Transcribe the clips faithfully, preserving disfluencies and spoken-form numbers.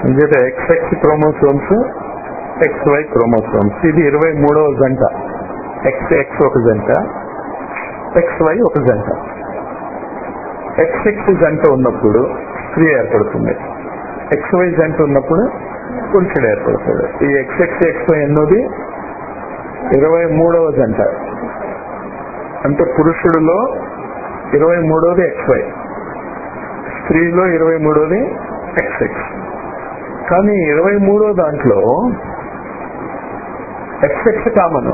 అంచేత XX chromosomes, XY chromosomes. ఇది ఇరవై మూడవ జంట. ఎక్స్ ఎక్స్ ఒక జంట, ఎక్స్వై ఒక జంట. ఎక్స్ఎక్స్ జంట ఉన్నప్పుడు స్త్రీ ఏర్పడుతుంది, ఎక్స్వై జంట ఉన్నప్పుడు పురుషుడు ఏర్పడతాడు. ఈ ఎక్స్ఎక్స్ ఎక్స్వై అన్నది ఇరవై మూడవ జంట. అంటే పురుషుడిలో ఇరవై మూడవది ఎక్స్వై, స్త్రీలో ఇరవై మూడవది ఎక్స్ఎక్స్. కానీ ఇరవై మూడో దాంట్లో ఎక్స్ఎక్స్ కామన్,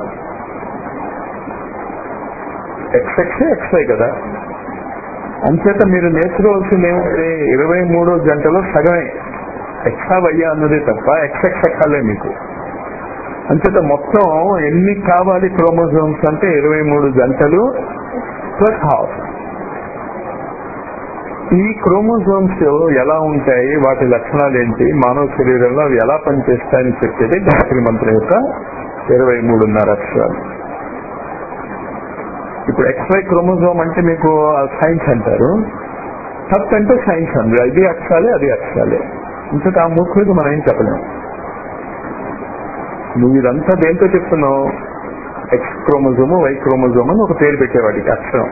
ఎక్స్ఎక్స్ ఎక్స్వై కదా. అంచేత మీరు నేర్చుకోవాల్సింది ఏమిటి, ఇరవై మూడో జంటలో సగమే ఎక్సా వయ్యా అన్నదే తప్ప ఎక్స్ఎక్స్ ఎక్కాలే మీకు. అంచేత మొత్తం ఎన్ని కావాలి క్రోమోజోమ్స్ అంటే ఇరవై మూడు జంటలు ప్లస్ హాఫ్. ఈ క్రోమోజోమ్స్ ఎలా ఉంటాయి, వాటి లక్షణాలు ఏంటి, మానవ శరీరంలో అవి ఎలా పనిచేస్తాయని చెప్పేది గాయత్రి మంత్రం యొక్క ఇరవై మూడున్నర అక్షరాలు. ఇప్పుడు ఎక్స్వై క్రోమోజోమ్ అంటే మీకు సైన్స్ అంటారు, తప్ అంటే సైన్స్ అందరు ఇది అక్షరాలే అది అక్షరాలే. ఇంకొక ఆ మూర్ఖుడికి మనం ఏం చెప్పలేము. నువ్వు ఇదంతా దేంతో చెప్తున్నావు, ఎక్స్ క్రోమోజోము వై క్రోమోజోమ్ అని ఒక పేరు పెట్టేవాడికి అక్షరం.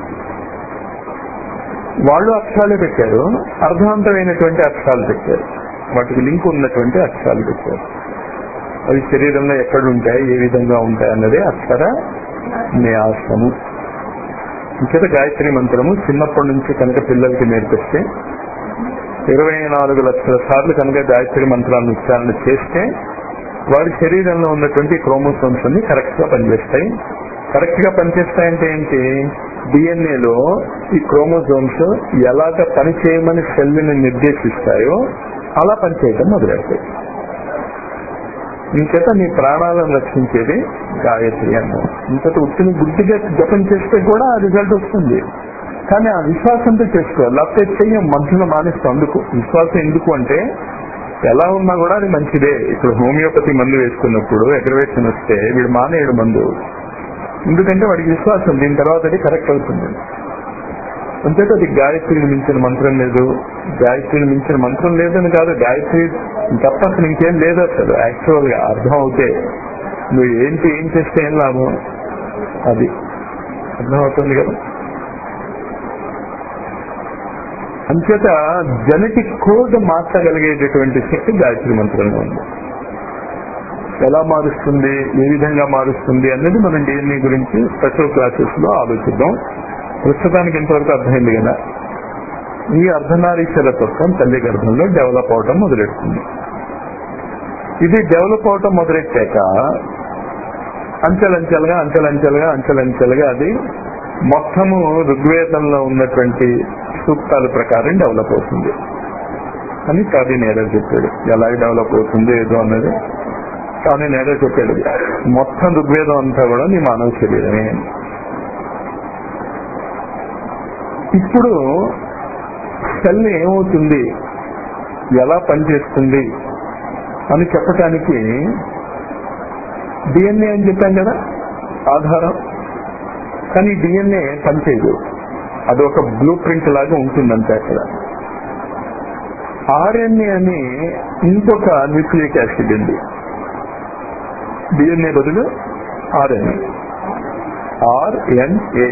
వాళ్ళు అక్షరాలే పెట్టారు, అర్థవంతమైనటువంటి అక్షరాలు పెట్టారు, వాటికి లింక్ ఉన్నటువంటి అక్షరాలు పెట్టారు. అవి శరీరంలో ఎక్కడుంటాయి, ఏ విధంగా ఉంటాయి అన్నదే అక్షర న్యాసము. ఇంకేత గాయత్రి మంత్రము చిన్నప్పటి నుంచి కనుక పిల్లలకి నేర్పిస్తే ఇరవై నాలుగు లక్షల సార్లు కనుక గాయత్రి మంత్రాన్ని ఉచ్చారణ చేస్తే వారి శరీరంలో ఉన్నటువంటి క్రోమోసోమ్స్ అన్ని కరెక్ట్ గా పనిచేస్తాయి. కరెక్ట్ గా పనిచేస్తాయంటే ఏంటి, డిఎన్ఏలో ఈ క్రోమోజోమ్స్ ఎలాగ పనిచేయమని సెల్ని నిర్దేశిస్తాయో అలా పనిచేయటం మొదలెడతాయి. ఇంకేత నీ ప్రాణాలను రక్షించేది గాయత్రి అన్నారు. ఇంకత ఉత్తిని బుద్ధిగా జపం చేస్తే కూడా ఆ రిజల్ట్ వస్తుంది. కానీ ఆ విశ్వాసంతో చేసుకోవాలి, లేకపోతే చెయ్యం మధ్యలో మానేస్తాం. అందుకు విశ్వాసం ఎందుకు అంటే ఎలా ఉన్నా కూడా అది మంచిదే. ఇప్పుడు హోమియోపతి మందు వేసుకున్నప్పుడు అగ్రవేషన్ వస్తే వీడు మానేయడు మందు, ఎందుకంటే వాడికి విశ్వాసం దీని తర్వాత అది కరెక్ట్ అవుతుంది. అంతేకాదు అది గాయత్రిని మించిన మంత్రం లేదు, గాయత్రిని మించిన మంత్రం లేదని కాదు, గాయత్రి తప్ప అసలు ఇంకేం లేదు. అసలు యాక్చువల్ గా అర్థం అవుతే నువ్వు ఏంటి ఏం చేస్తే ఏం లాభం, అది అర్థం అవుతుంది కదా. అంచేత జెనెటిక్ కోడ్ మార్చగలిగేటటువంటి శక్తి గాయత్రి మంత్రంలో ఉంది. ఎలా మారుస్తుంది, ఏ విధంగా మారుస్తుంది అనేది మనం డిఎన్ఏ గురించి స్పెషల్ క్లాసెస్ లో ఆలోచిద్దాం. ప్రస్తుతానికి ఇంతవరకు అర్థమైంది కదా. ఈ అర్ధనారీశ్వర తత్వం తల్లి గర్భంలో డెవలప్ అవటం మొదలెడుతుంది. ఇది డెవలప్ అవటం మొదలెట్టాక అంచెలంచెలుగా అంచెలంచెలుగా అంచెలంచెలుగా అది మొత్తము ఋగ్వేదంలో ఉన్నటువంటి సూక్తాల ప్రకారం డెవలప్ అవుతుంది అని కానీ నేర చెప్పాడు. ఎలా డెవలప్ అవుతుంది ఏదో అన్నది కానీ నేర చెప్పాడు. మొత్తం ఋగ్వేదం అంతా కూడా నీ మానవ శరీరమే. ఇప్పుడు సెల్ ఏమవుతుంది, ఎలా పనిచేస్తుంది అని చెప్పటానికి డిఎన్ఏ అని చెప్పాం కదా ఆధారం. కానీ డిఎన్ఏ పనిచేయదు, అది ఒక బ్లూ ప్రింట్ లాగా ఉంటుందంటే అక్కడ. ఆర్ఎన్ఏ అని ఇంకొక న్యూక్లియిక్ యాసిడ్ ఉంది, డిఎన్ఏ బదులు ఆర్ఎన్ఏ, ఆర్ఎన్ఏ.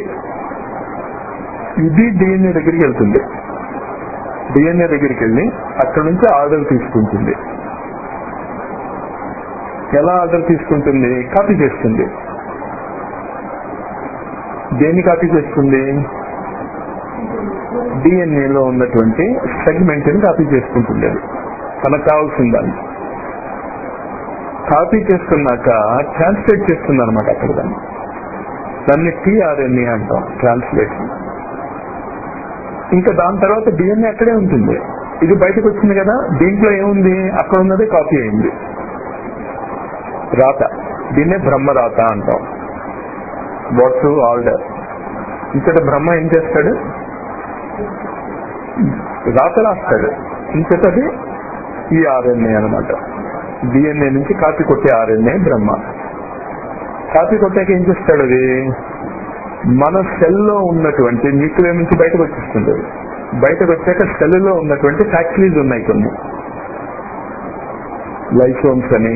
ఇది డిఎన్ఏ దగ్గరికి వెళ్తుంది. డిఎన్ఏ దగ్గరికి వెళ్ళి అక్కడ నుంచి ఆర్డర్ తీసుకుంటుంది. ఎలా ఆర్డర్ తీసుకుంటుంది, కాపీ చేస్తుంది. దేన్ని కాపీ చేస్తుంది, డిఎన్ఏలో ఉన్నటువంటి సెగ్మెంట్ ని కాపీ చేసుకుంటుంది. అది తనకు కావాల్సిన దాన్ని కాపీ చేసుకున్నాక ట్రాన్స్లేట్ చేస్తుంది అనమాట అక్కడ. దాన్ని దాన్ని టీఆర్ఎన్ఏ అంటాం, ట్రాన్స్లేషన్. ఇంకా దాని తర్వాత డిఎన్ఏ అక్కడే ఉంటుంది. ఇది బయటకు వచ్చింది కదా, దీంట్లో ఏముంది, అక్కడ ఉన్నది కాపీ అయింది, రాత. దీన్నే బ్రహ్మరాత అంటాం, వాట్ టు ఆర్డర్. ఇంకట బ్రహ్మ ఏం చేస్తాడు, రాత రాస్తాడు. ఇంకటది ఈ ఆర్ఎన్ఏ అనమాట. డిఎన్ఏ నుంచి కాపీ కొట్టే ఆర్ఎన్ఏ బ్రహ్మ. కాపీ కొట్టాక ఏం చేస్తాడు, అది మన సెల్లో ఉన్నటువంటి న్యూక్లియర్ నుంచి బయటకు వచ్చేస్తుంది. బయటకు వచ్చాక సెల్లో ఉన్నటువంటి ఫ్యాక్టరీస్ ఉన్నాయి కొన్ని, లైసోమ్స్ అని,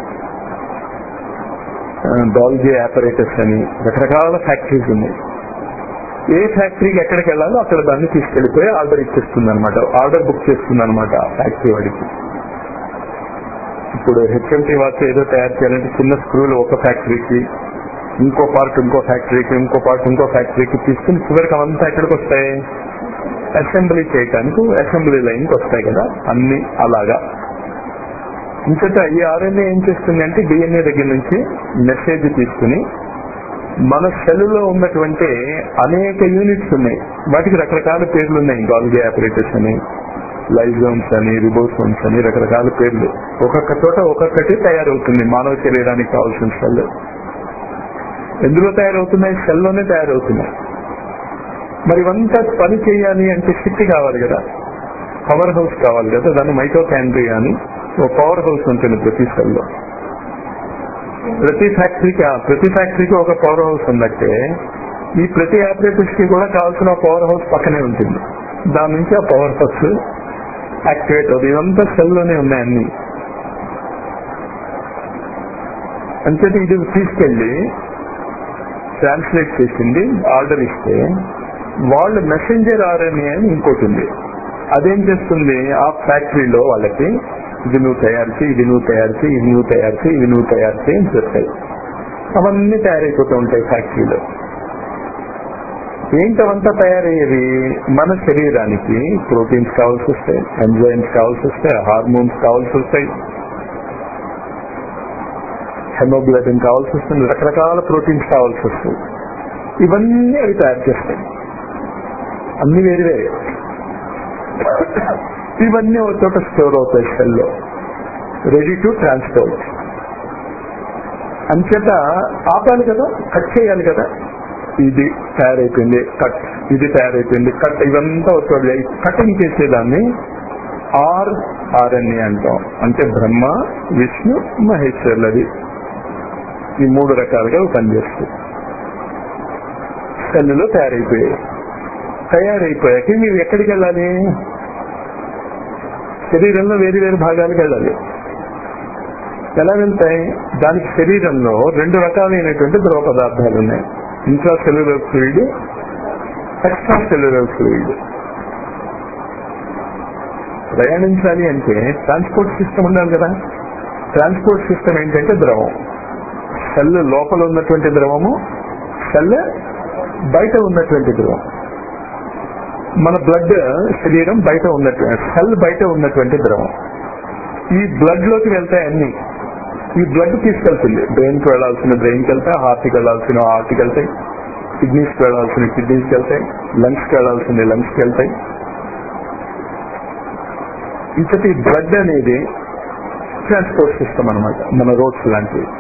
డాల్జీ ఆపరేటర్స్ అని రకరకాల ఫ్యాక్టరీస్ ఉన్నాయి. ఏ ఫ్యాక్టరీకి ఎక్కడికి వెళ్ళాలో అక్కడ దాన్ని తీసుకెళ్లిపోయి ఆర్డర్ ఇచ్చేస్తుంది అనమాట, ఆర్డర్ బుక్ చేస్తుంది అనమాట ఫ్యాక్టరీ వాడికి. ఇప్పుడు హెచ్ఎంటీ వాచ్ ఏదో తయారు చేయాలంటే చిన్న స్క్రూలు ఒక ఫ్యాక్టరీకి, ఇంకో పార్ట్ ఇంకో ఫ్యాక్టరీకి, ఇంకో పార్ట్ ఇంకో ఫ్యాక్టరీకి తీసుకుని చివరికి అవంతా ఎక్కడికి వస్తాయి, అసెంబ్లీ చేయటానికి అసెంబ్లీ లైన్కి వస్తాయి కదా, అన్ని అలాగా. ఇంకట ఈ ఆర్ఎన్ఏ ఏం చేస్తుంది అంటే డిఎన్ఏ దగ్గర నుంచి మెసేజ్ తీసుకుని మన సెల్లో ఉన్నటువంటి అనేక యూనిట్స్ ఉన్నాయి, వాటికి రకరకాల పేర్లు ఉన్నాయి. గాల్జీ ఆపరేటర్స్ అని, లైజోమ్స్ అని, రిబోసోమ్స్ అని రకరకాల పేర్లు. ఒక్కొక్క చోట ఒక్కొక్కటి తయారవుతుంది మానవ శరీరానికి కావాల్సిన సెల్. ఎందులో తయారవుతున్నాయి? సెల్లోనే తయారవుతున్నాయి. మరి ఇవంతా పని చేయాలి అంటే శక్తి కావాలి కదా, పవర్ హౌస్ కావాలి కదా, దాన్ని మైటోకాండ్రియా అని ఓ పవర్ హౌస్ ఉంటుంది ప్రతి సెల్లో. ప్రతి ఫ్యాక్టరీకి ప్రతి ఫ్యాక్టరీకి ఒక పవర్ హౌస్ ఉన్నట్టే ఈ ప్రతి ఆపరేటర్స్ కి కూడా కావాల్సిన పవర్ హౌస్ పక్కనే ఉంటుంది. దాని నుంచి ఆ పవర్ హౌస్ యాక్టివేట్ అవుతుంది. ఇదంతా సెల్లోనే ఉన్నాయి అన్ని. అంచేది ఇది తీసుకెళ్లి ట్రాన్స్లేట్ చేసింది ఆర్డర్ ఇస్తే వాళ్ళు మెసెంజర్ ఆర్ఎన్ఏ అని ఇంకోటి ఉంది, అదేం చేస్తుంది ఆ ఫ్యాక్టరీలో వాళ్ళకి ఇది నువ్వు తయారు చేయి, ఇది నువ్వు తయారు చేయి, ఇది నువ్వు తయారు చేయి, ఇది నువ్వు తయారు చేయి అని చెప్తాయి. అవన్నీ తయారైపోతూ ఉంటాయి ఫ్యాక్టరీలో. ఏంటవంతా తయారయ్యేది? మన శరీరానికి ప్రోటీన్స్ కావాల్సి వస్తాయి, ఎంజైమ్స్ కావాల్సి వస్తాయి, హార్మోన్స్ కావాల్సి వస్తాయి, హెమోగ్లోబిన్ కావాల్సి వస్తుంది, రకరకాల ప్రోటీన్స్ కావాల్సి వస్తాయి. ఇవన్నీ అవి తయారు చేస్తాయి, అన్ని వేరు వేరే. ఇవన్నీ ఒక చోట స్టోర్ అవుతాయి సెల్లో, రెడీ టు ట్రాన్స్పోర్ట్. అంచేత ఆపాలి కదా, కట్ చేయాలి కదా. ఇది తయారైపోయింది కట్, ఇది తయారైపోయింది కట్, ఇవంతా ఒక చోట కటింగ్ చేసేదాన్ని ఆర్ ఆర్ఎన్ఏ అంటాం. అంటే బ్రహ్మ, విష్ణు, మహేశ్వరులది ఈ మూడు రకాలుగా పనిచేస్తుంది. సెల్లులో తయారైపోయాయి. తయారైపోయాక మీరు ఎక్కడికి వెళ్ళాలి? శరీరంలో వేరు వేరు భాగాలకు వెళ్ళాలి. ఎలా వెళ్తాయి? దానికి శరీరంలో రెండు రకాలైనటువంటి ద్రవ పదార్థాలు ఉన్నాయి, intracellular fluid, extracellular fluid. ప్రయాణించాలి అంటే ట్రాన్స్పోర్ట్ సిస్టమ్ ఉండాలి కదా. ట్రాన్స్పోర్ట్ సిస్టమ్ ఏంటంటే ద్రవం, సెల్ లోపల ఉన్నటువంటి ద్రవము, సెల్ బయట ఉన్నటువంటి ద్రవం. మన బ్లడ్ శరీరం బయట ఉన్నటువంటి, సెల్ బయట ఉన్నటువంటి ద్రవం. ఈ బ్లడ్ లోకి వెళ్తాయి అన్ని. ఈ బ్లడ్ తీసుకెళ్తుంది బ్రెయిన్ కి వెళ్లాల్సిన బ్రెయిన్ కి వెళ్తాయి, హార్ట్ కి వెళ్లాల్సిన హార్ట్ కి వెళ్తాయి, కిడ్నీస్ కి వెళ్లాల్సిన కిడ్నీస్ కి వెళ్తాయి, లంగ్స్ కి వెళ్లాల్సిన లంగ్స్ కి వెళ్తాయి. ఇంతటి బ్లడ్ అనేది ట్రాన్స్పోర్ట్ సిస్టమ్ అనమాట, మన రోడ్స్ లాంటివి.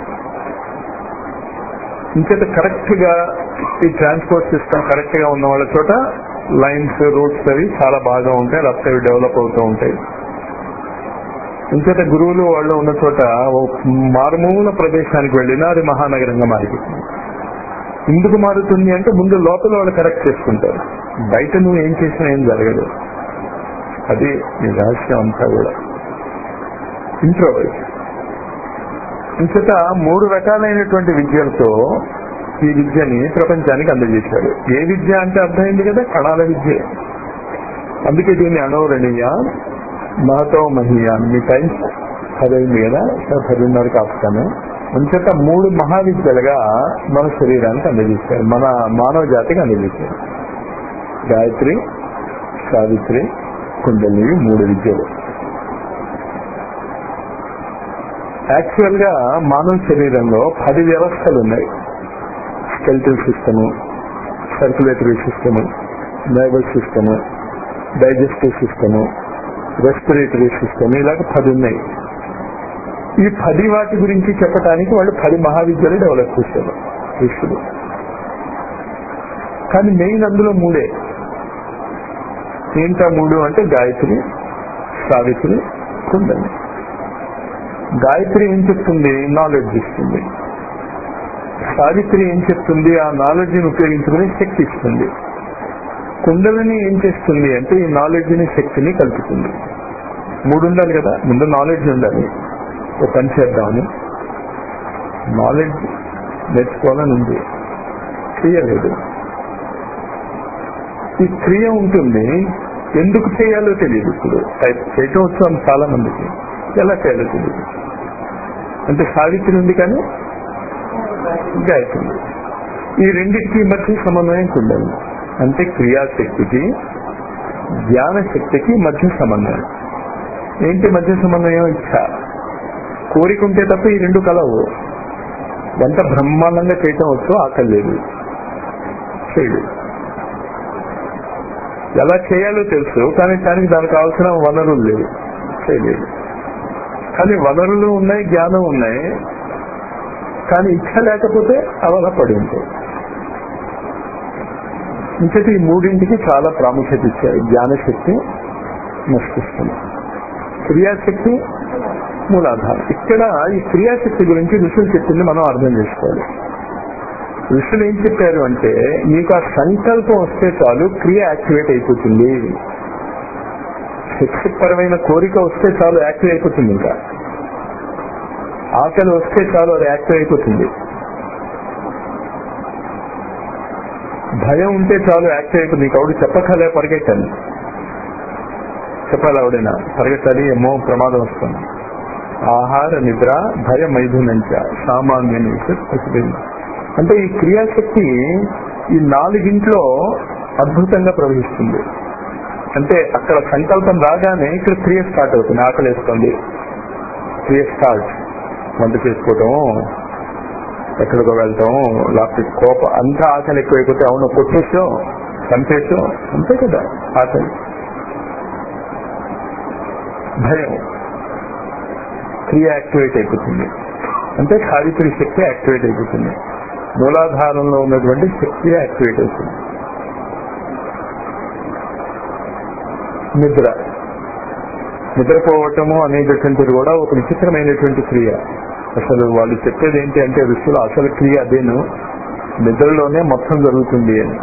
ఇంకైతే కరెక్ట్ గా ఈ ట్రాన్స్పోర్ట్ సిస్టమ్ కరెక్ట్ గా ఉన్న వాళ్ళ చోట లైన్స్, రోడ్స్ అవి చాలా బాగా ఉంటాయి, రఫ్ అవి డెవలప్ అవుతూ ఉంటాయి. ఇంకైతే గురువులు వాళ్ళు ఉన్న చోట మారుమూల ప్రదేశానికి వెళ్ళినా అది మహానగరంగా మారిపోతుంది. ఎందుకు మారుతుంది అంటే ముందు లోపల వాళ్ళు కరెక్ట్ చేసుకుంటారు, బయట నువ్వు ఏం చేసినా ఏం జరగదు. అది ఈ రహస్యం అంతా కూడా ఇంట్రోవర్ట్. ఇంకట మూడు రకాలైనటువంటి విద్యలతో ఈ విద్యని ప్రపంచానికి అందజేశాడు. ఏ విద్య అంటే అర్థమైంది కదా, కణాల విద్య. అందుకే దీన్ని అనోరణీయ మహతో మహీయ. మీ టైం పదైంది కదా, పదిన్నరకు ఆపుతాను. అంచేత మూడు మహావిద్యలుగా మన శరీరానికి అందజేశారు, మన మానవ జాతికి అందజేశారు. గాయత్రి, సావిత్రి, కుండలిని, మూడు విద్యలు. యాక్చువల్ గా మానవ శరీరంలో పది వ్యవస్థలు ఉన్నాయి. Skeletal system, circulatory system, nervous system, digestive system, respiratory system, ఇలాగ పది ఉన్నాయి. ఈ పది వాటి గురించి చెప్పడానికి వాళ్ళు పది మహావిద్యలు డెవలప్ చేశారు ఋషులు. కానీ మెయిన్ అందులో మూడే. ఏంటా మూడు అంటే గాయత్రి, సావిత్రి, కుండలిని. గాయత్రి ఏం చెప్తుంది? నాలెడ్జ్ ఇస్తుంది. సావిత్రి ఏం చెప్తుంది? ఆ నాలెడ్జ్ ని ఉపయోగించుకుని శక్తి ఇస్తుంది. కుండలిని ఏం చేస్తుంది అంటే ఈ నాలెడ్జ్ ని, శక్తిని కలుపుతుంది. మూడు ఉండాలి కదా, ముందు నాలెడ్జ్ ఉండాలి. ఒక పని చేద్దామని నాలెడ్జ్ నేర్చుకోవాలని ఉంది, క్రియ లేదు. ఈ క్రియ ఉంటుంది, ఎందుకు చేయాలో తెలియదు. ఇప్పుడు చేయటం వచ్చాం చాలా మందికి, ఎలా చేయాలో తెలియదు. అంటే సావిత్రి ఉంది కానీ గాయత్రి, ఈ రెండింటికి మధ్య సమన్వయం ఉండాలి. అంటే క్రియాశక్తికి జ్ఞాన శక్తికి మధ్య సమన్వయం. ఏంటి మధ్య సమన్వయం? ఇచ్చ, కోరిక ఉంటే తప్ప ఈ రెండు కలవు. ఎంత బ్రహ్మాండంగా చేయటం వచ్చో ఆకలి లేదు, చేయడు. ఎలా చేయాలో తెలుసు కానీ దానికి దానికి కావాల్సిన వనరులు లేవు, చేయలేదు. కానీ వనరులు ఉన్నాయి, జ్ఞానం ఉన్నాయి, కానీ ఇచ్చ లేకపోతే అవల పడి ఉంటాయి. ఇంకటి ఈ మూడింటికి చాలా ప్రాముఖ్యత ఇచ్చాయి. జ్ఞానశక్తి మస్తిష్కం, క్రియాశక్తి మూలాధారం. ఇక్కడ ఈ క్రియాశక్తి గురించి ఋషులు చెప్పింది మనం అర్థం చేసుకోవాలి. ఋషులు ఏం చెప్పారు అంటే, నీకు ఆ సంకల్పం వస్తే చాలు క్రియ యాక్టివేట్ అయిపోతుంది. శక్తిపరమైన కోరిక వస్తే చాలు యాక్టివ్ అయిపోతుంది. ఇంకా ఆకలి వస్తే చాలు అది యాక్టివ్ అయిపోతుంది. భయం ఉంటే చాలు యాక్టివ్ అయిపోతుంది. నీకు ఆవిడ చెప్పకలే పరిగెట్టాలి, చెప్పాలి ఆవిడైనా పరిగెట్టాలి, ఏమో ప్రమాదం వస్తుంది. ఆహార నిద్ర భయ మైథునంచ సామాన్య అంటే ఈ క్రియాశక్తి ఈ నాలుగింట్లో అద్భుతంగా ప్రవహిస్తుంది. అంటే అక్కడ సంకల్పం రాగానే ఇక్కడ క్రియ స్టార్ట్ అవుతుంది. ఆకలి వేస్తుంది, క్రియ స్టార్ట్. వంట చేసుకోవటం, ఎక్కడికో వెళ్తాం, లేకపోతే కోపం, అంతా ఆకలి ఎక్కువైపోతే అవును కొట్టేసో చంపేసో, అంతే కదా ఆకలి. భయం, క్రియ యాక్టివేట్ అయిపోతుంది. అంటే సావిత్రి శక్తి యాక్టివేట్ అయిపోతుంది. మూలాధారంలో ఉన్నటువంటి శక్తి యాక్టివేట్ అవుతుంది. నిద్ర, నిద్రపోవటము అనేటటువంటిది కూడా ఒక విచిత్రమైనటువంటి క్రియ. అసలు వాళ్ళు చెప్పేది ఏంటి అంటే ఋషులు అసలు క్రియ అదేను, నిద్రలోనే మొత్తం జరుగుతుంది అని.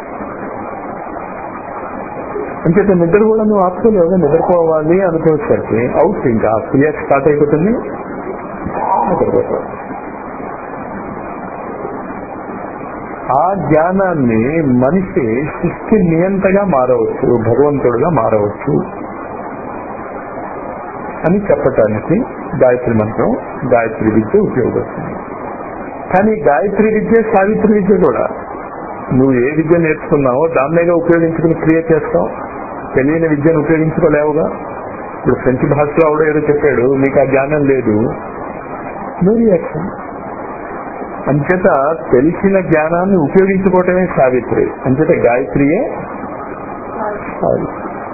అంటే నిద్ర కూడా నువ్వు ఆపుకోలేవు, నిద్రపోవాలి అనుకోవచ్చరికి అవుట్, ఇంకా ఆ క్రియ స్టార్ట్ అయిపోతుంది, నిద్రపోతావు. ఆ జ్ఞానాన్ని మనిషి సృష్టి నియంతగా మారవచ్చు, భగవంతుడుగా మారవచ్చు అని చెప్పటానికి గాయత్రి మంత్రం, గాయత్రి విద్య ఉపయోగపడుతుంది. కానీ గాయత్రి విద్య సావిత్రి విద్య కూడా నువ్వు ఏ విద్య నేర్చుకున్నావో దాన్నేగా ఉపయోగించుకుని క్రియ చేస్తావు. తెలియని విద్యను ఉపయోగించుకోలేవుగా. ఇప్పుడు ఫ్రెంచ్ భాషలో ఆవిడ ఏదో చెప్పాడు, నీకు ఆ జ్ఞానం లేదు, నో రియాక్షన్. అంచేత తెలిసిన జ్ఞానాన్ని ఉపయోగించుకోవటమే సావిత్రి. అంచేత గాయత్రియే సావిత్రి.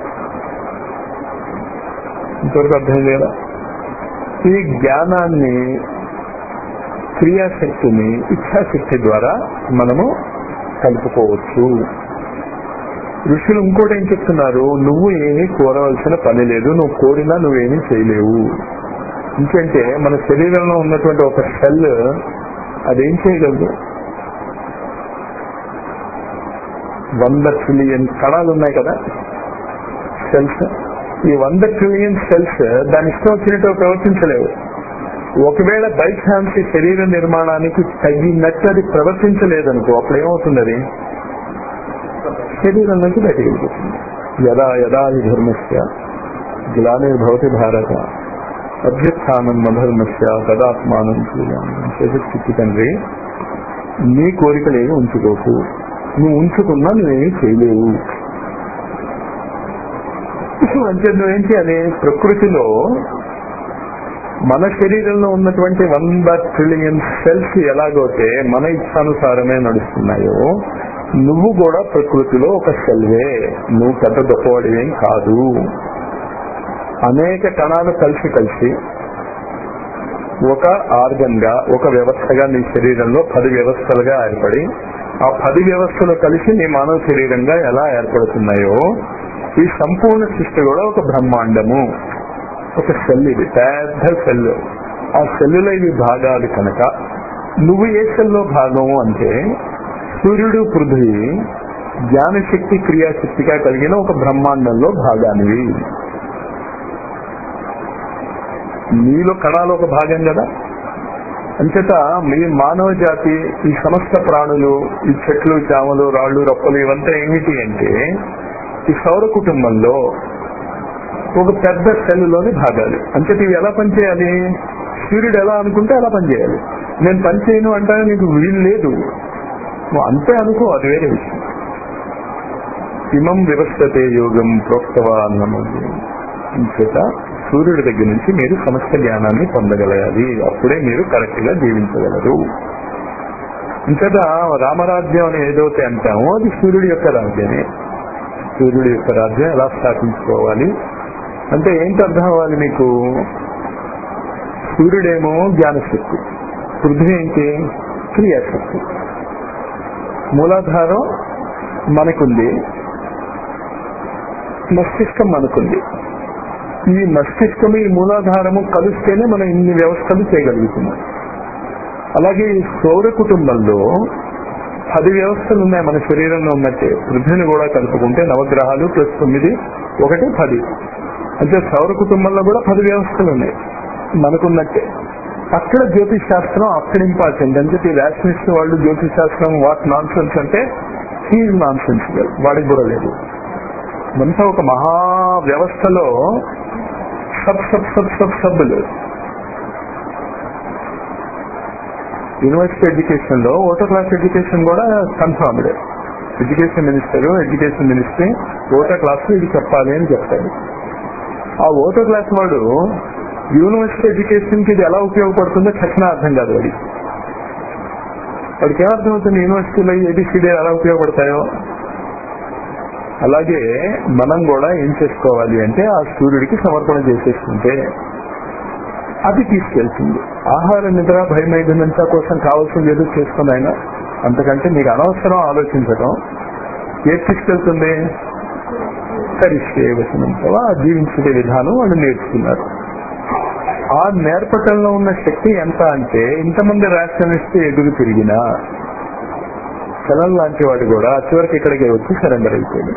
ఇంతవరకు అర్థం లేదా? ఈ జ్ఞానాన్ని, క్రియాశక్తిని ఇచ్ఛాశక్తి ద్వారా మనము కలుపుకోవచ్చు. ఋషులు ఇంకోటి ఏం చెప్తున్నారు, నువ్వు ఏమీ కోరవలసిన పని లేదు, నువ్వు కోరినా నువ్వేమీ చేయలేవు. ఎందుకంటే మన శరీరంలో ఉన్నటువంటి ఒక సెల్ అదేం చేయగలదు? వంద ట్రిలియన్ కణాలు ఉన్నాయి కదా సెల్స్. ఈ వంద ట్రిలియన్ సెల్స్ దాని ఇష్టం వచ్చినట్టు ప్రవర్తించలేవు. ఒకవేళ బై ఛాన్స్ ఈ శరీర నిర్మాణానికి తగినట్టు అది ప్రవర్తించలేదనుకో, అప్పుడు ఏమవుతుంది? అది శరీరం నుంచి బయటకు వెళ్ళిపోతుంది. యదా యదా ఈ ధర్మస్య గ్లానిర్భవతి భారత అభ్యుత్థానం అధర్మస్య తదాత్మానం చేసి తండ్రి, నీ కోరికలు ఏమి ఉంచుకోకు, నువ్వు ఉంచుకున్నా నువ్వేమీ చేయలేవు. అంటే నువ్వేం చేయాలి? ప్రకృతిలో మన శరీరంలో ఉన్నటువంటి వంద ట్రిలియన్ సెల్స్ ఎలాగైతే మన ఇచ్చానుసారమే నడుస్తున్నాయో, నువ్వు కూడా ప్రకృతిలో ఒక సెల్వే. నువ్వు పెద్ద గొప్పవాడివేం కాదు. అనేక కణాలు కలిసి కలిసి ఒక ఆర్గన్ గా, ఒక వ్యవస్థగా నీ శరీరంలో పది వ్యవస్థలుగా ఏర్పడి, ఆ పది వ్యవస్థలు కలిసి నీ మానవ శరీరంగా ఎలా ఏర్పడుతున్నాయో, ఈ సంపూర్ణ సృష్టి కూడా ఒక బ్రహ్మాండము, ఒక సెల్. ఇది పెద్ద సెల్. ఆ సెల్లులో ఇవి భాగాలు కనుక నువ్వు ఏ సెల్లో భాగము అంటే సూర్యుడు, పృథ్వీ జ్ఞానశక్తి, క్రియాశక్తిగా కలిగిన ఒక బ్రహ్మాండంలో భాగానివి. మీలో కణాలు ఒక భాగం కదా. అంచేత మీ మానవ జాతి, ఈ సమస్త ప్రాణులు, ఈ చెట్లు, చామలు, రాళ్లు, రప్పలు ఇవంతా ఏమిటి అంటే ఈ సౌర కుటుంబంలో ఒక పెద్ద సెల్లులోని భాగాలు. అంచేత ఇవి ఎలా పనిచేయాలి? సూర్యుడు ఎలా అనుకుంటే అలా పనిచేయాలి. నేను పని చేయను అంటే నీకు వీలు లేదు, నువ్వు అంతే అనుకో, అది వేరే విషయం. ఇమం వ్యవస్థతే యోగం ప్రోక్తవా అన్నది. అంచేత సూర్యుడి దగ్గర నుంచి మీరు సమస్త జ్ఞానాన్ని పొందగలగాలి. అప్పుడే మీరు కరెక్ట్ గా జీవించగలరు. అంచేత రామరాజ్యం అని ఏదైతే అంటామో అది సూర్యుడి యొక్క రాజ్యమే. సూర్యుడి యొక్క రాజ్యం ఎలా స్థాపించుకోవాలి అంటే ఏంటి అర్థం అవ్వాలి మీకు? సూర్యుడేమో జ్ఞానశక్తి, పృథ్వీ ఏంటి? క్రియాశక్తి. మూలాధారం మనకుంది, మస్తిష్కం మనకుంది. ఈ మస్తిష్కం, ఈ మూలాధారము కలిస్తేనే మనం ఇన్ని వ్యవస్థలు చేయగలుగుతున్నాం. అలాగే ఈ సౌర కుటుంబంలో పది వ్యవస్థలు ఉన్నాయి మన శరీరంలో ఉన్నట్టే. పృథ్వీని కూడా కలుపుకుంటే నవగ్రహాలు ప్లస్ తొమ్మిది ఒకటి పది. అంటే సౌర కుటుంబంలో కూడా పది వ్యవస్థలు ఉన్నాయి మనకున్నట్టే. అక్కడ జ్యోతిష్ శాస్త్రం అక్కడ ఇంపార్టెంట్. అంటే ఈ రాషనిస్ట్ వాళ్ళు జ్యోతిష్ శాస్త్రం వాట్ నాన్ సెన్స్ అంటే హీజ్ నాన్ సెన్స్, వాడికి బుర్రలేదు. అంతా ఒక మహా వ్యవస్థలో సబ్ సబ్ సబ్ సబ్ సబ్బులు. యూనివర్సిటీ ఎడ్యుకేషన్ లో ఓటో క్లాస్ ఎడ్యుకేషన్ కూడా confirmed. Education minister education ministry ఓటో క్లాస్ ఇది చెప్పాలి అని చెప్తాడు. ఆ ఓటో క్లాస్ వాడు యూనివర్సిటీ ఎడ్యుకేషన్ కి ఇది ఎలా ఉపయోగపడుతుందో చచ్చినా అర్థం కాదు. వాడి వాడికి ఏమర్థమవుతుంది యూనివర్సిటీలో ఏబిసిడి ఎలా ఉపయోగపడతాయో. అలాగే మనం కూడా ఏం చేసుకోవాలి అంటే ఆ సూర్యుడికి సమర్పణ చేసేస్తుంటే అది తీసుకెళ్తుంది. ఆహార నిద్ర భయమైనంతా కోసం కావాల్సింది ఏదో చేసుకుని ఆయన అంతకంటే మీకు అనవసరం ఆలోచించడం. ఏది తీసుకెళ్తుంది? కరిష్టే వచనంతో జీవించే విధానం వాళ్ళు నేర్చుకున్నారు. ఆ నేర్పటంలో ఉన్న శక్తి ఎంత అంటే ఇంతమంది రాష్ట్రనిస్తే ఎదురు తిరిగినా చలం లాంటి వాడు కూడా చివరికి ఇక్కడికి వచ్చి సరెండర్ అయిపోయాడు.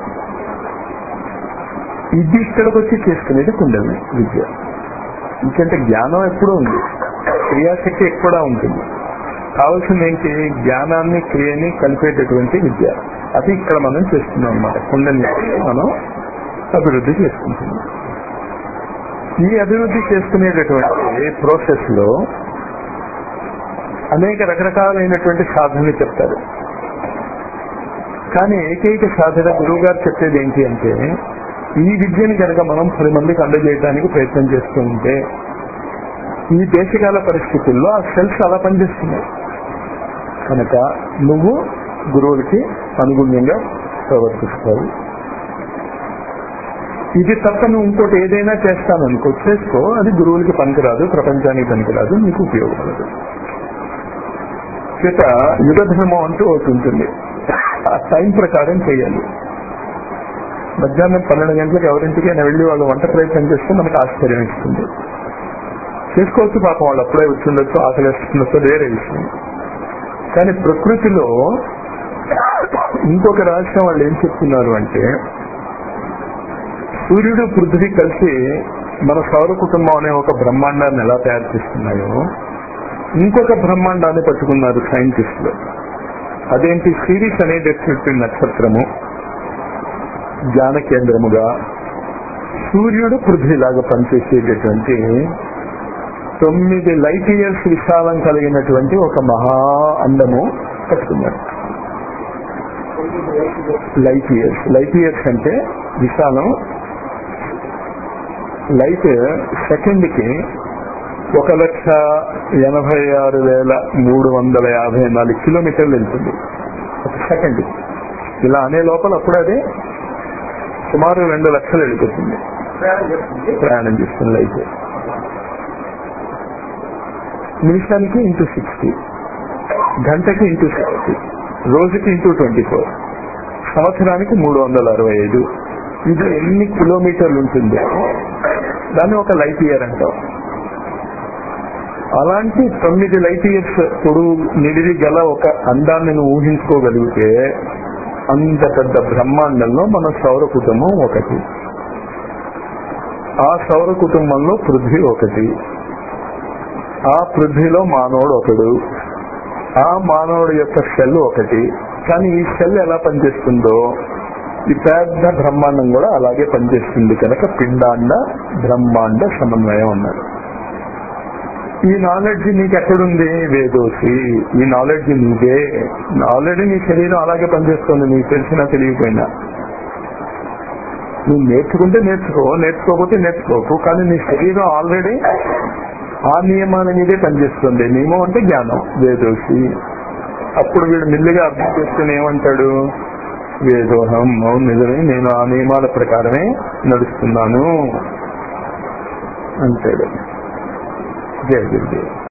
ఇది ఇక్కడికి వచ్చి చేసుకునేది కుండలి విద్య. ఎందుకంటే జ్ఞానం ఎప్పుడూ ఉంది, క్రియాశక్తి ఎప్పుడా ఉంటుంది. కావాల్సింది ఏంటి? జ్ఞానాన్ని క్రియని కలిపేటటువంటి విద్య. అది ఇక్కడ మనం చేస్తున్నాం అన్నమాట. కుండలి మనం అభివృద్ధి చేసుకుంటున్నాం. ఈ అభివృద్ధి చేసుకునేటటువంటి ప్రాసెస్ లో అనేక రకరకాలైనటువంటి సాధనలు చెప్తారు. కానీ ఏకైక సాధన గురువు గారు చెప్పేది ఏంటి అంటే ఈ విద్యని కనుక మనం పది మందికి అందజేయడానికి ప్రయత్నం చేస్తూ ఉంటే ఈ దేశకాల పరిస్థితుల్లో ఆ సెల్స్ అలా పనిచేస్తున్నాయి కనుక నువ్వు గురువులకి అనుగుణ్యంగా ప్రవర్తిస్తావు. ఇది తప్ప నువ్వు ఇంకోటి ఏదైనా చేస్తాననుకో, చేసుకో, అది గురువులకి పనికిరాదు, ప్రపంచానికి పనికిరాదు, నీకు ఉపయోగపడదు. చేత యుగ ధర్మం అంటూ ఒకటి ఉంటుంది. ఆ టైం ప్రకారం చేయాలి. మధ్యాహ్నం పన్నెండు గంటలకు ఎవరింటికైనా వెళ్ళి వాళ్ళు వంట ప్రయత్నం చేస్తే మనకు ఆశ్చర్యం ఇస్తుంది. చేసుకోవచ్చు, పాపం వాళ్ళు అప్పుడే వచ్చిండొచ్చు, ఆకలి వేస్తుండొచ్చు, వేరే విషయం. కానీ ప్రకృతిలో ఇంకొక రహస్యం వాళ్ళు ఏం చెప్తున్నారు అంటే సూర్యుడు పృథ్వీ కలిసి మన సౌర కుటుంబం అనే ఒక బ్రహ్మాండాన్ని ఎలా తయారు చేస్తున్నాయో ఇంకొక బ్రహ్మాండాన్ని పట్టుకున్నారు సైంటిస్టులు. అదేంటి? సిరీస్ అనేటటువంటి నక్షత్రము జ్ఞాన కేంద్రముగా సూర్యుడు పృథ్వీలాగా పనిచేసేటటువంటి తొమ్మిది లైట్ ఇయర్స్ విశాలం కలిగినటువంటి ఒక మహా అందము పట్టుకున్నారు. లైట్ ఇయర్స్ లైట్ ఇయర్స్ అంటే విశాలం. లైట్ సెకండ్ కి ఒక లక్ష ఎనభై ఆరు వేల మూడు వందల యాభై నాలుగు కిలోమీటర్లు వెళ్తుంది ఒక సెకండ్. ఇలా అనే లోపల అప్పుడు అదే సుమారు రెండు లక్షలు వెళ్ళిపోతుంది, ప్రయాణం చేస్తుంది లైట్. నిమిషానికి ఇంటూ సిక్స్టీ, గంటకి ఇంటూ సిక్స్టీ, రోజుకి ఇంటూ ట్వంటీ ఫోర్, సంవత్సరానికి మూడు వందల అరవై ఐదు. ఇది ఎన్ని కిలోమీటర్లు ఉంటుందో దాన్ని ఒక లైట్ ఇయర్ అంటాం. అలాంటి తొమ్మిది లైట్ ఇయర్స్ పొడవు నిడివి గల ఒక అందాన్ని నువ్వు ఊహించుకోగలిగితే అంత పెద్ద బ్రహ్మాండంలో మన సౌర కుటుంబం ఒకటి. ఆ సౌర కుటుంబంలో పృథ్వీ ఒకటి. ఆ పృథ్వీలో మానవుడు ఒకడు, ఆ మానవుడి యొక్క సెల్ ఒకటి. కానీ ఈ సెల్ ఎలా పనిచేస్తుందో ఈ పెద్ద బ్రహ్మాండం కూడా అలాగే పనిచేస్తుంది. కనుక పిండాండ బ్రహ్మాండ సమన్వయం అన్నారు. ఈ నాలెడ్జ్ నీకు ఎక్కడుంది? వేదోసి. ఈ నాలెడ్జ్ నీదే. ఆల్రెడీ నీ శరీరం అలాగే పనిచేస్తుంది, నీకు తెలిసినా తెలియకపోయినా. నువ్వు నేర్చుకుంటే నేర్చుకో, నేర్చుకోకపోతే నేర్చుకోకు, కానీ నీ శరీరం ఆల్రెడీ ఆ నియమాల మీదే పనిచేస్తుంది. నియమం అంటే జ్ఞానం, వేదోసి. అప్పుడు వీడు మెల్లిగా అర్థం చేసుకుని ఏమంటాడు? వేదోహం, అవును నిజమే, నేను ఆ నియమాల ప్రకారమే నడుస్తున్నాను అంటాడు. జయ గురుదేవ్.